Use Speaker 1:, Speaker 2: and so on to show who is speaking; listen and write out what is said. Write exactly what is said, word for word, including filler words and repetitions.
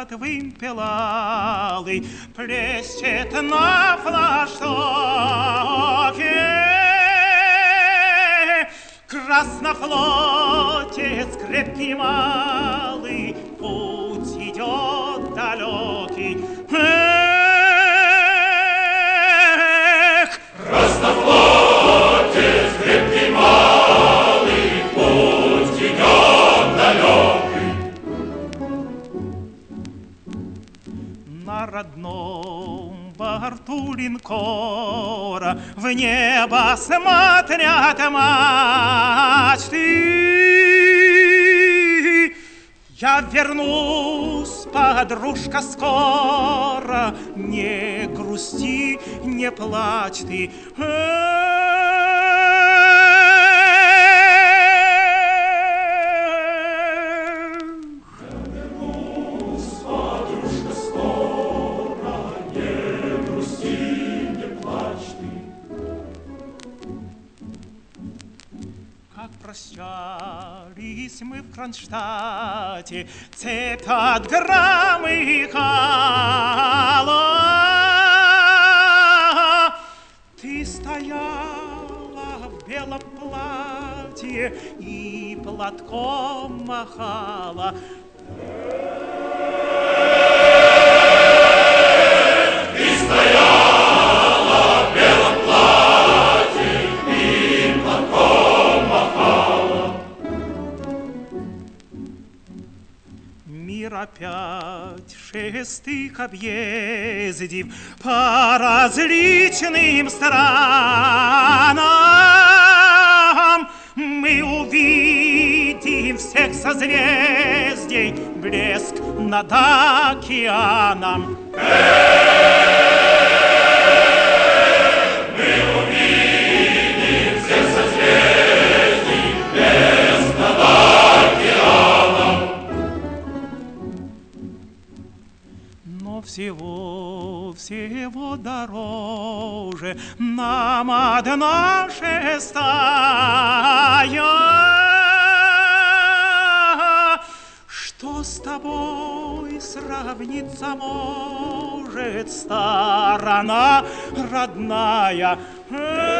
Speaker 1: под вымпелалой плещет на флажке. Краснофлотец крепкий малый, путь идет далекий. Эх!
Speaker 2: Краснофлотец крепкий малый, путь идет далекий.
Speaker 1: На родном борту линкора в небо смотрят мачты. Я вернусь, подружка, скоро, не грусти, не плачь ты. Прощались мы в Кронштадте, цепь от громыхала. Ты стояла в белом платье и платком махала.
Speaker 2: Ты стояла в белом платье и платком махала.
Speaker 1: Мир опять шестых объездив по различным странам, мы увидим всех созвездий блеск над океаном.
Speaker 2: Мы увидим всех созвездий блеск над океаном.
Speaker 1: Но всего, всего дороже нам одна шестая. Что с тобой сравниться может сторона родная?